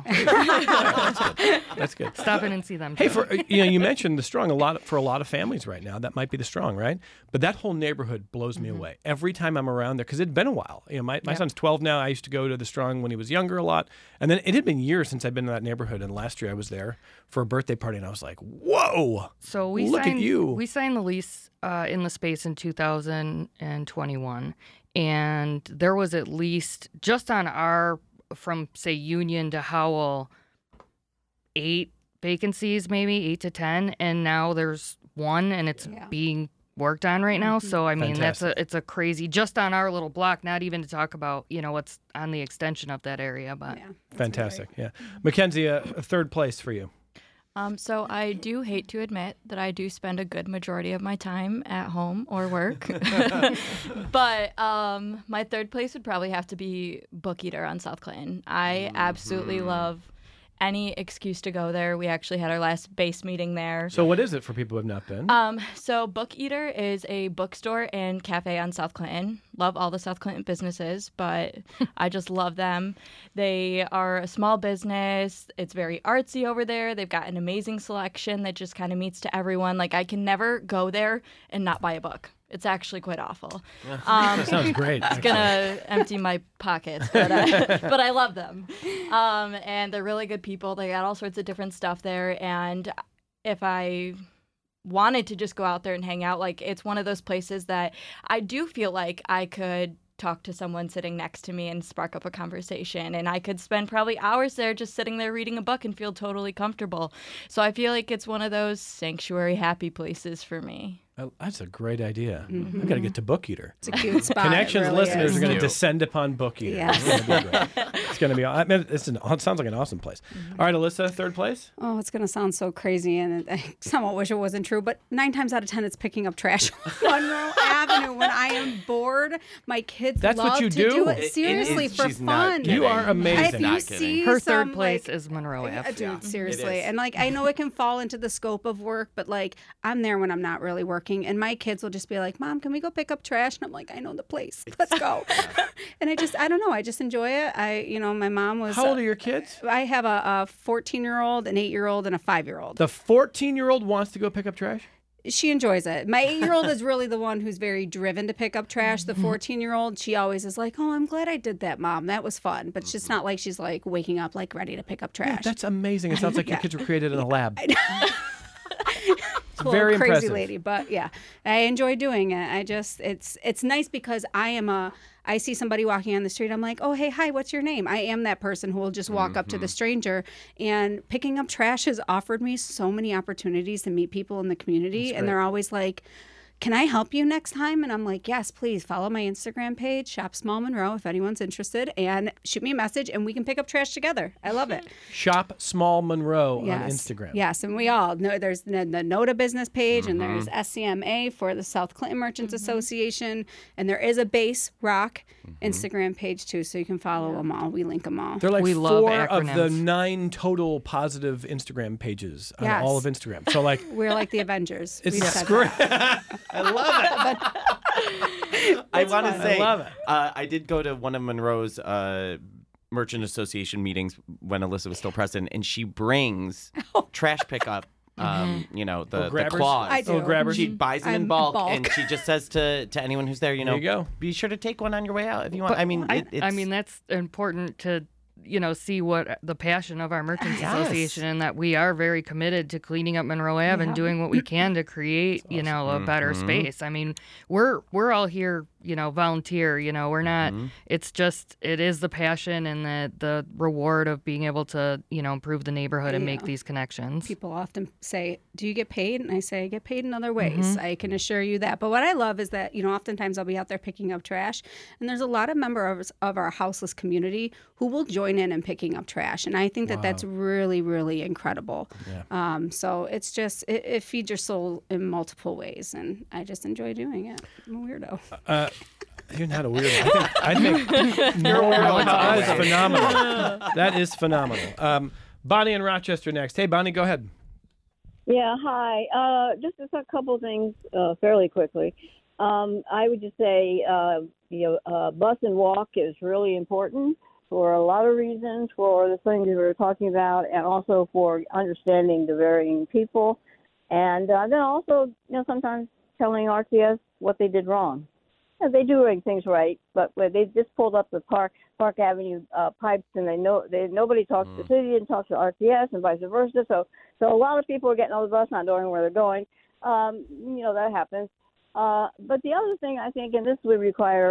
That's good. Stop in and see them. Hey, too. for you know, you mentioned the Strong a lot for a lot of families right now. That might be the Strong, right? But that whole neighborhood blows me away every time I'm around there because it'd been a while. You know, my, my Yep. son's twelve now. I used to go to the Strong when he was younger a lot, and then it had been years since I'd been in that neighborhood. And last year I was there for a birthday party, and I was like, "Whoa!" So we Look at signed, you. We signed the lease uh, in the space in two thousand twenty-one, and there was at least just on our from say Union to Howell, eight vacancies, maybe eight to ten, and now there's one, and it's Yeah. being worked on right now. So I mean, Fantastic. that's a it's a crazy just on our little block. Not even to talk about you know what's on the extension of that area, but Yeah, that's Fantastic. great. Yeah. Mackenzie, a, a third place for you. Um, so I do hate to admit that I do spend a good majority of my time at home or work. But um, my third place would probably have to be Book Eater on South Clinton. I absolutely love any excuse to go there. We actually had our last base meeting there. So what is it for people who have not been? Um, so Book Eater is a bookstore and cafe on South Clinton. Love all the South Clinton businesses, but I just love them. They are a small business. It's very artsy over there. They've got an amazing selection that just kind of meets to everyone. Like I can never go there and not buy a book. It's actually quite awful. Um, Sounds great. it's gonna empty my pockets, but uh, but I love them, um, and they're really good people. They got all sorts of different stuff there, and if I wanted to just go out there and hang out, like it's one of those places that I do feel like I could talk to someone sitting next to me and spark up a conversation, and I could spend probably hours there just sitting there reading a book and feel totally comfortable. So I feel like it's one of those sanctuary happy places for me. Oh, that's a great idea. I've got to get to Book Eater. It's a cute spot. Connections it really listeners is. are going to Cute. descend upon Book Eater. Yes. It's going to be great. It's going to be. I mean, it's an, it sounds like an awesome place. All right, Alyssa, third place. Oh, it's going to sound so crazy, and I somewhat wish it wasn't true, but nine times out of ten, it's picking up trash on Monroe Avenue when I am bored. My kids That's love what you to do? do It- it it seriously is- for she's not fun. kidding. You are If amazing. you Not see kidding. her some, third place like, is Monroe Uh, Ave. dude, seriously. is. And like I know it can fall into the scope of work, but like I'm there when I'm not really working, and my kids will just be like, "Mom, can we go pick up trash?" And I'm like, "I know the place. Let's go." And I just I don't know. I just enjoy it. I you know my mom was. How old are your kids? I have a fourteen year old, an eight year old, and a five year old. The fourteen-year-old wants to go pick up trash. She enjoys it. My eight year old is really the one who's very driven to pick up trash. The fourteen year old, she always is like, "Oh, I'm glad I did that, Mom. That was fun." But it's just not like she's like waking up like ready to pick up Yeah, trash. that's amazing. It sounds like your Yeah. kids were created in a lab. It's a very little crazy impressive. lady, but yeah, I enjoy doing it. I just it's it's nice because I am a I see somebody walking on the street, I'm like, "Oh, hey, hi, what's your name?" I am that person who will just walk up to the stranger, and picking up trash has offered me so many opportunities to meet people in the community, and they're always like, "Can I help you next time?" And I'm like, "Yes, please follow my Instagram page, Shop Small Monroe, if anyone's interested, and shoot me a message and we can pick up trash together." I love it. Shop Small Monroe Yes. on Instagram. Yes, and we all know there's the, the NOTA business page, and there's S C M A for the South Clinton Merchants Association, and there is a Base Rock Instagram page too, so you can follow them all. We link them all. They're like We love four of the acronyms. nine total positive Instagram pages on Yes. all of Instagram. So like, We're like the Avengers. it's We've said great. that. I love it. I want to fun. say, I love it. Uh, I did go to one of Monroe's uh, Merchant Association meetings when Alyssa was still president, and she brings trash pickup. Um, you know, the, Little the grabbers? claws. I do. Little grabbers. She buys them in I'm bulk, bulk. and she just says to, to anyone who's there, you know, There you go. be sure to take one on your way out if you want. I mean, I, it, it's, I mean that's important to you know see what the passion of our Merchants Yes. Association, and that we are very committed to cleaning up Monroe Ave and doing what we can to create you know a better space. I mean we're we're all here you know volunteer. You know we're not. It's just it is the passion and the the reward of being able to you know improve the neighborhood and make Yeah. these connections. People often say, "Do you get paid?" And I say, "I get paid in other ways." I can assure you that. But what I love is that, you know, oftentimes I'll be out there picking up trash, and there's a lot of members of our houseless community who will join in and picking up trash. And I think that that's really, really incredible. Um, so it's just, it, it feeds your soul in multiple ways. And I just enjoy doing it. I'm a weirdo. Uh, you're not a weirdo. I think, I think you're a weirdo. That is phenomenal. That is phenomenal. Um, Bonnie in Rochester next. Hey, Bonnie, go ahead. Yeah, hi. Uh, just a couple things uh, fairly quickly. Um, I would just say, uh, you know, uh, bus and walk is really important for a lot of reasons, for the things we were talking about, and also for understanding the varying people. And uh, then also, you know, sometimes telling R T S what they did wrong. Yeah, they do things right, but when they just pulled up the Park Park Avenue uh, pipes, and they know they nobody talks to the city, didn't talk to R T S, and vice versa. So, so a lot of people are getting on the bus, not knowing where they're going. Um, you know that happens. Uh, but the other thing I think, and this would require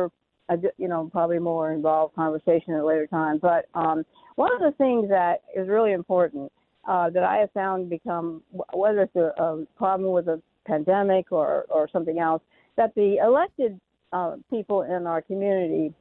a, you know, probably more involved conversation at a later time. But um, one of the things that is really important uh, that I have found become, whether it's a, a problem with a pandemic or, or something else, that the elected uh, people in our community,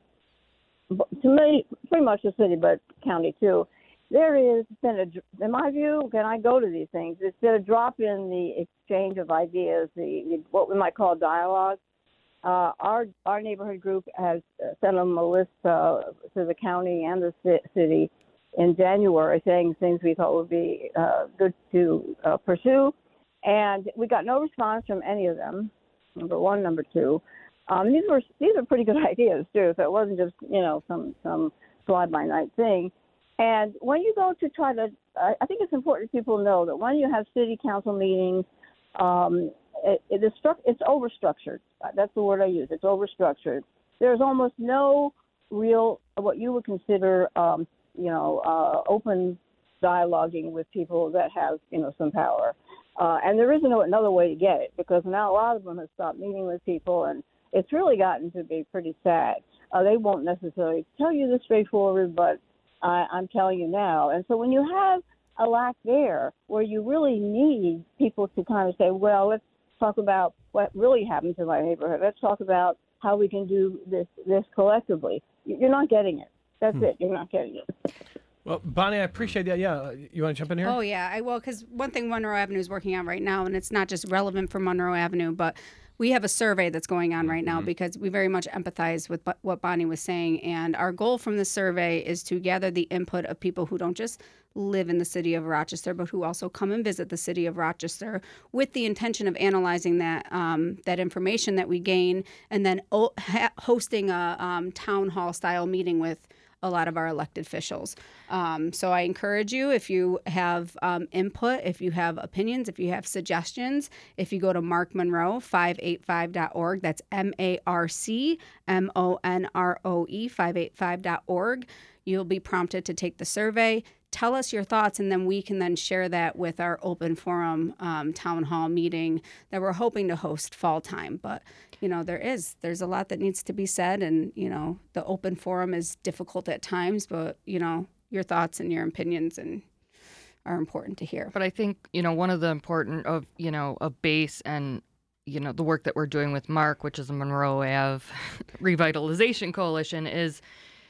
to me, pretty much the city, but county too, there has been, a, in my view, when I go to these things, it's been a drop in the exchange of ideas, the what we might call dialogue. Uh, our our neighborhood group has sent them a list uh, to the county and the city in January saying things we thought would be uh, good to uh, pursue. And we got no response from any of them, number one. Number two, um, these were these are pretty good ideas, too, so it wasn't just, you know, some, some fly-by-night thing. And when you go to try to, I think it's important people know that when you have city council meetings, um, it, it is stru- it's overstructured. That's the word I use. It's overstructured. There's almost no real, what you would consider, um, you know, uh, open dialoguing with people that have, you know, some power. Uh, and there isn't another way to get it, because now a lot of them have stopped meeting with people, and it's really gotten to be pretty sad. Uh, they won't necessarily tell you this straightforward, but I, I'm telling you now. And so when you have a lack there where you really need people to kind of say, well, let's talk about what really happened to my neighborhood. Let's talk about how we can do this this collectively. You're not getting it. That's hmm. it. You're not getting it. Well, Bonnie, I appreciate that. Yeah, you want to jump in here? Oh, yeah. I will, because one thing Monroe Avenue is working on right now, and it's not just relevant for Monroe Avenue, but we have a survey that's going on right now mm-hmm. because we very much empathize with what Bonnie was saying. And our goal from the survey is to gather the input of people who don't just live in the city of Rochester, but who also come and visit the city of Rochester, with the intention of analyzing that um, that information that we gain, and then o- ha- hosting a um, town hall style meeting with a lot of our elected officials. Um, so I encourage you, if you have um, input, if you have opinions, if you have suggestions, if you go to mark monroe five eighty-five dot org, that's M A R C M O N R O E five eighty-five dot org, you'll be prompted to take the survey. Tell us your thoughts, and then we can then share that with our open forum um, town hall meeting that we're hoping to host fall time. But, you know, there is, there's a lot that needs to be said, and, you know, the open forum is difficult at times, but, you know, your thoughts and your opinions and are important to hear. But I think, you know, one of the important of, you know, a base and, you know, the work that we're doing with Mark, which is the Monroe Ave Revitalization Coalition, is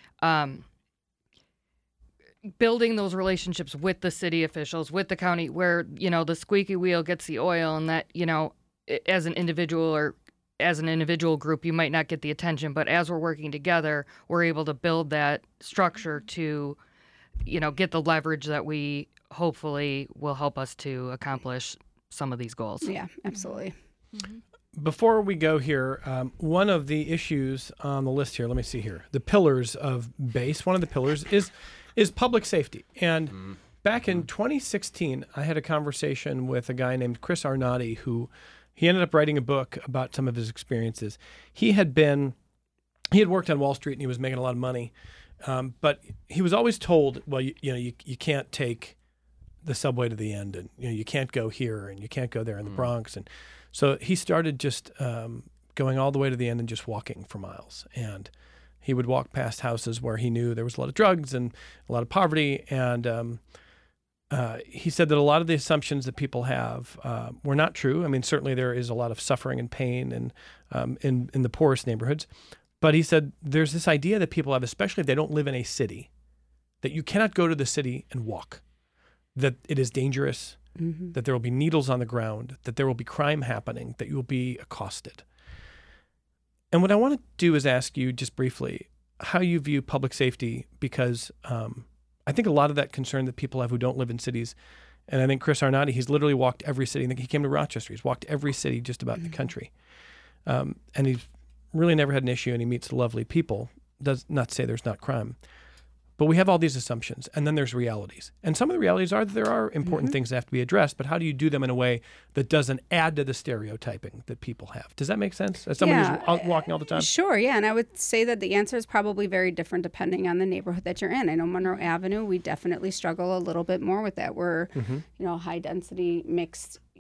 um, building those relationships with the city officials, with the county, where, you know, the squeaky wheel gets the oil, and that, you know, as an individual or as an individual group, you might not get the attention, but as we're working together, we're able to build that structure to, you know, get the leverage that we hopefully will help us to accomplish some of these goals. Yeah, absolutely. Mm-hmm. Before we go here, um, one of the issues on the list here, let me see here, the pillars of BASE, one of the pillars is is public safety. And mm. back in twenty sixteen, I had a conversation with a guy named Chris Arnott, who he ended up writing a book about some of his experiences. He had been, he had worked on Wall Street and he was making a lot of money. Um, but he was always told, well, you, you know, you, you can't take the subway to the end, and, you know, you can't go here and you can't go there in the mm. Bronx. And so he started just um, going all the way to the end and just walking for miles. And he would walk past houses where he knew there was a lot of drugs and a lot of poverty. And um, uh, he said that a lot of the assumptions that people have uh, were not true. I mean, certainly there is a lot of suffering and pain and um, in, in the poorest neighborhoods. But he said there's this idea that people have, especially if they don't live in a city, that you cannot go to the city and walk, that it is dangerous, mm-hmm. that there will be needles on the ground, that there will be crime happening, that you will be accosted. And what I want to do is ask you just briefly how you view public safety, because um, I think a lot of that concern that people have who don't live in cities, and I think Chris Arnott, he's literally walked every city. I think he came to Rochester. He's walked every city just about mm-hmm. the country. Um, and he's really never had an issue, and he meets lovely people. Does not say there's not crime. But we have all these assumptions, and then there's realities. And some of the realities are that there are important mm-hmm. things that have to be addressed, but how do you do them in a way that doesn't add to the stereotyping that people have? Does that make sense? As someone yeah. who's out walking all the time? Sure, yeah. And I would say that the answer is probably very different depending on the neighborhood that you're in. I know Monroe Avenue, we definitely struggle a little bit more with that. We're, mm-hmm. you know, high density, mixed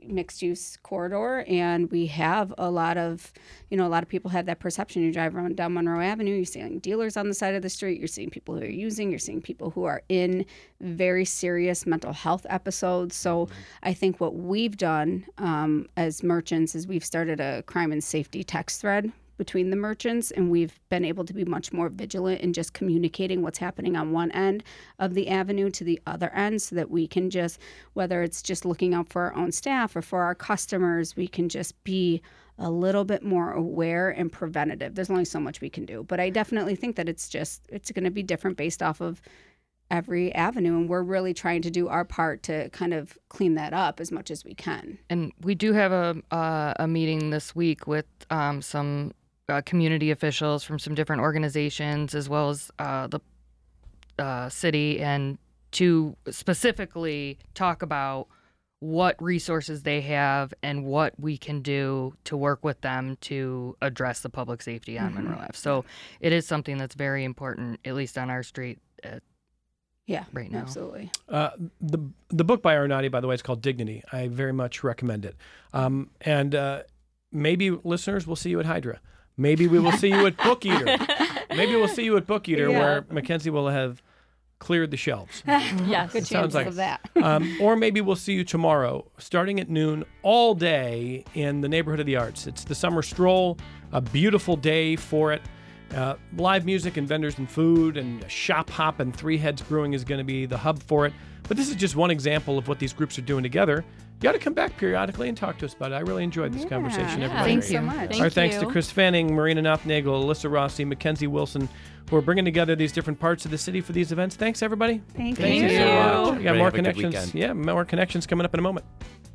mixed-use corridor, and we have a lot of, you know, a lot of people have that perception. You drive around down Monroe Avenue, you're seeing dealers on the side of the street, you're seeing people who are using, you're seeing people who are in very serious mental health episodes. So I think what we've done um, as merchants is we've started a crime and safety text thread between the merchants, and we've been able to be much more vigilant in just communicating what's happening on one end of the avenue to the other end, so that we can just, whether it's just looking out for our own staff or for our customers, we can just be a little bit more aware and preventative. There's only so much we can do, but I definitely think that it's just, it's going to be different based off of every avenue, and we're really trying to do our part to kind of clean that up as much as we can. And we do have a uh, a meeting this week with um, some uh, community officials from some different organizations, as well as uh, the uh, city, and to specifically talk about what resources they have and what we can do to work with them to address the public safety on mm-hmm. Monroe Ave. So it is something that's very important, at least on our street. Uh, Yeah, right now. Absolutely. Uh, the the book by Arnade, by the way, is called Dignity. I very much recommend it. Um, and uh, maybe listeners will see you at Hydra. Maybe we will see you at Book Eater. Maybe we'll see you at Book Eater, Yeah. where Mackenzie will have cleared the shelves. Yes. Good sounds chance like- of that. Um, or maybe we'll see you tomorrow, starting at noon, all day in the Neighborhood of the Arts. It's the summer stroll, a beautiful day for it. Uh, live music and vendors and food and shop hop, and Three Heads Brewing is going to be the hub for it. But this is just one example of what these groups are doing together. You got to come back periodically and talk to us about it. I really enjoyed this Yeah, conversation. yeah. Everybody. Thanks so you. much. Thank Our thanks to you. Chris Fanning, Marina Nothnagel, Alyssa Rossi, Mackenzie Wilson, who are bringing together these different parts of the city for these events. Thanks, everybody. Thank, Thank you. you so much. We got Everybody more have a good connections. weekend. Yeah, more connections coming up in a moment.